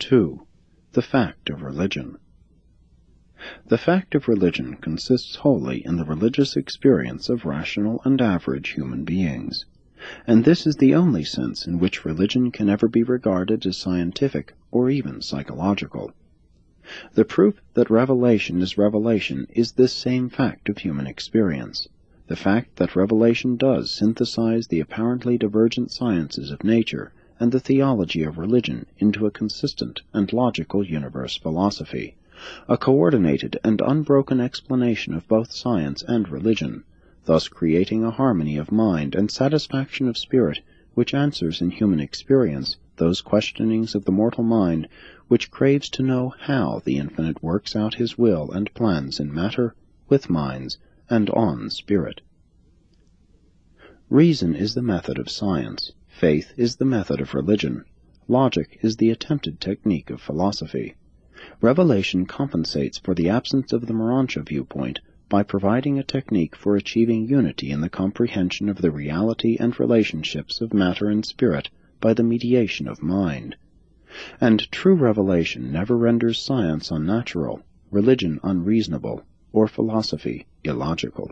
2. The fact of religion. The fact of religion consists wholly in the religious experience of rational and average human beings, and this is the only sense in which religion can ever be regarded as scientific or even psychological. The proof that revelation is this same fact of human experience, the fact that revelation does synthesize the apparently divergent sciences of nature and the theology of religion into a consistent and logical universe philosophy, a coordinated and unbroken explanation of both science and religion, thus creating a harmony of mind and satisfaction of spirit which answers in human experience those questionings of the mortal mind which craves to know how the Infinite works out his will and plans in matter, with minds, and on spirit. Reason is the method of science, faith is the method of religion, logic is the attempted technique of philosophy. Revelation compensates for the absence of the Morontia viewpoint by providing a technique for achieving unity in the comprehension of the reality and relationships of matter and spirit by the mediation of mind. And true revelation never renders science unnatural, religion unreasonable, or philosophy illogical.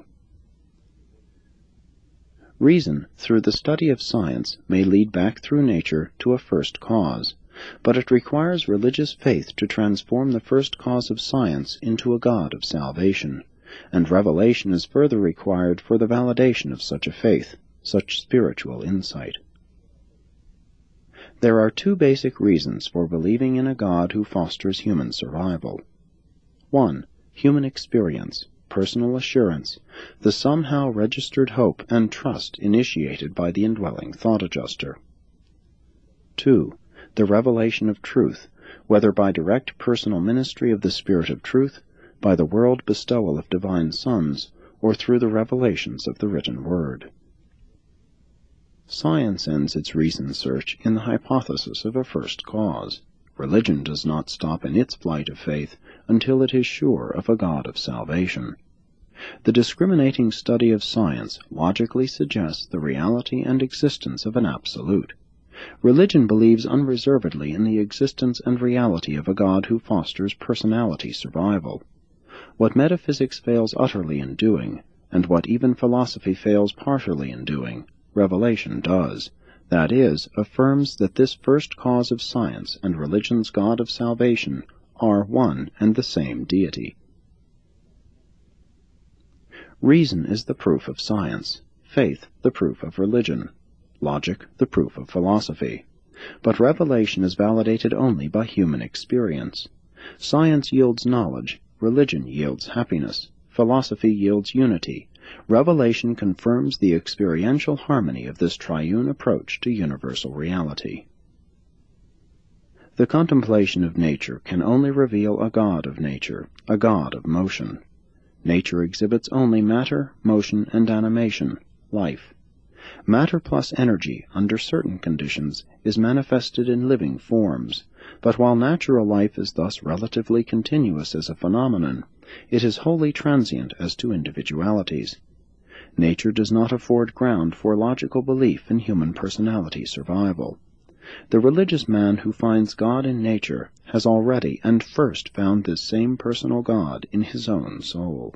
Reason, through the study of science, may lead back through nature to a first cause, but it requires religious faith to transform the first cause of science into a God of salvation, and revelation is further required for the validation of such a faith, such spiritual insight. There are two basic reasons for believing in a God who fosters human survival. 1. Human experience, personal assurance, the somehow registered hope and trust initiated by the indwelling thought adjuster. 2. The revelation of truth, whether by direct personal ministry of the Spirit of Truth, by the world bestowal of divine sons, or through the revelations of the written word. Science ends its reason search in the hypothesis of a first cause. Religion does not stop in its flight of faith until it is sure of a God of salvation. The discriminating study of science logically suggests the reality and existence of an absolute. Religion believes unreservedly in the existence and reality of a God who fosters personality survival. What metaphysics fails utterly in doing, and what even philosophy fails partially in doing, revelation does, that is, affirms that this first cause of science and religion's God of salvation are one and the same deity. Reason is the proof of science, faith the proof of religion, logic the proof of philosophy. But revelation is validated only by human experience. Science yields knowledge, religion yields happiness, philosophy yields unity. Revelation confirms the experiential harmony of this triune approach to universal reality. The contemplation of nature can only reveal a God of nature, a God of motion. Nature exhibits only matter, motion, and animation, life. Matter plus energy, under certain conditions, is manifested in living forms, but while natural life is thus relatively continuous as a phenomenon, it is wholly transient as to individualities. Nature does not afford ground for logical belief in human personality survival. The religious man who finds God in nature has already and first found this same personal God in his own soul.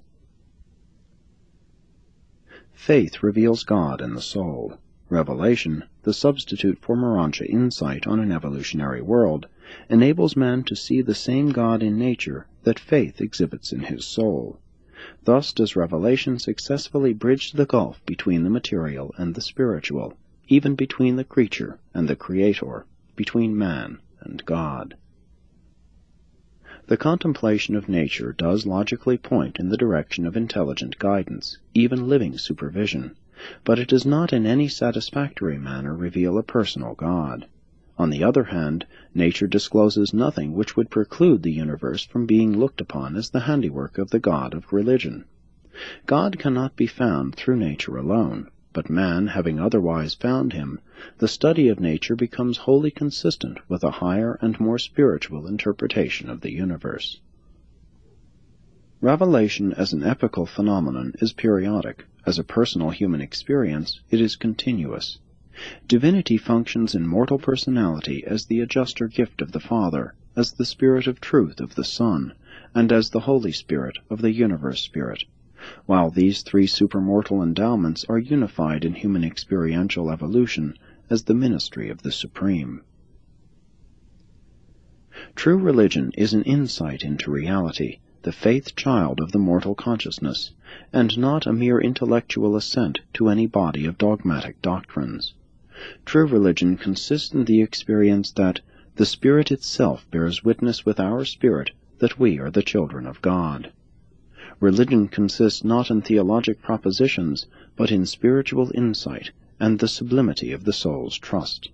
Faith reveals God in the soul. Revelation, the substitute for Morontia insight on an evolutionary world, enables man to see the same God in nature that faith exhibits in his soul. Thus does revelation successfully bridge the gulf between the material and the spiritual, even between the creature and the Creator, between man and God. The contemplation of nature does logically point in the direction of intelligent guidance, even living supervision, but it does not in any satisfactory manner reveal a personal God. On the other hand, nature discloses nothing which would preclude the universe from being looked upon as the handiwork of the God of religion. God cannot be found through nature alone, but man having otherwise found him, the study of nature becomes wholly consistent with a higher and more spiritual interpretation of the universe. Revelation as an epical phenomenon is periodic. As a personal human experience, it is continuous. Divinity functions in mortal personality as the adjuster gift of the Father, as the Spirit of truth of the Son, and as the Holy Spirit of the Universe Spirit, while these three supermortal endowments are unified in human experiential evolution as the ministry of the Supreme. True religion is an insight into reality, the faith child of the mortal consciousness, and not a mere intellectual assent to any body of dogmatic doctrines. True religion consists in the experience that the Spirit itself bears witness with our spirit that we are the children of God. Religion consists not in theologic propositions, but in spiritual insight and the sublimity of the soul's trust.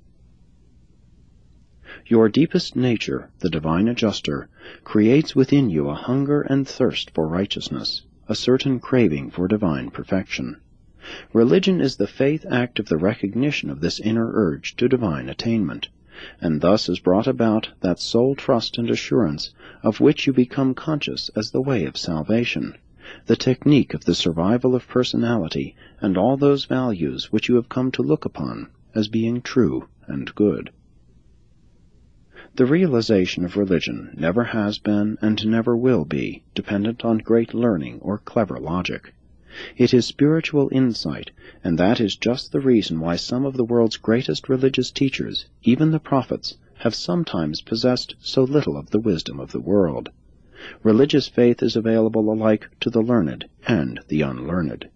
Your deepest nature, the divine adjuster, creates within you a hunger and thirst for righteousness, a certain craving for divine perfection. Religion is the faith act of the recognition of this inner urge to divine attainment, and thus has brought about that soul trust and assurance of which you become conscious as the way of salvation, the technique of the survival of personality and all those values which you have come to look upon as being true and good. The realization of religion never has been and never will be dependent on great learning or clever logic. It is spiritual insight, and that is just the reason why some of the world's greatest religious teachers, even the prophets, have sometimes possessed so little of the wisdom of the world. Religious faith is available alike to the learned and the unlearned.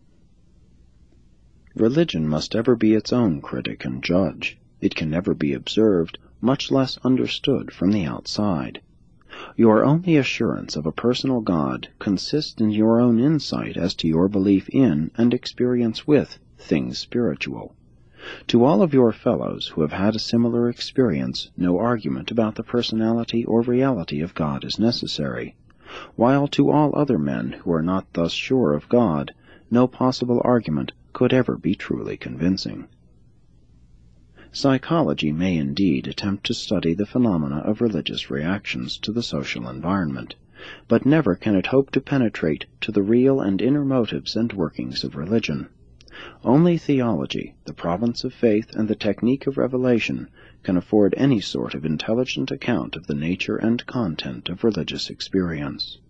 Religion must ever be its own critic and judge. It can never be observed, much less understood from the outside. Your only assurance of a personal God consists in your own insight as to your belief in and experience with things spiritual. To all of your fellows who have had a similar experience, no argument about the personality or reality of God is necessary, while to all other men who are not thus sure of God, no possible argument could ever be truly convincing. Psychology may indeed attempt to study the phenomena of religious reactions to the social environment, but never can it hope to penetrate to the real and inner motives and workings of religion. Only theology, the province of faith and the technique of revelation, can afford any sort of intelligent account of the nature and content of religious experience.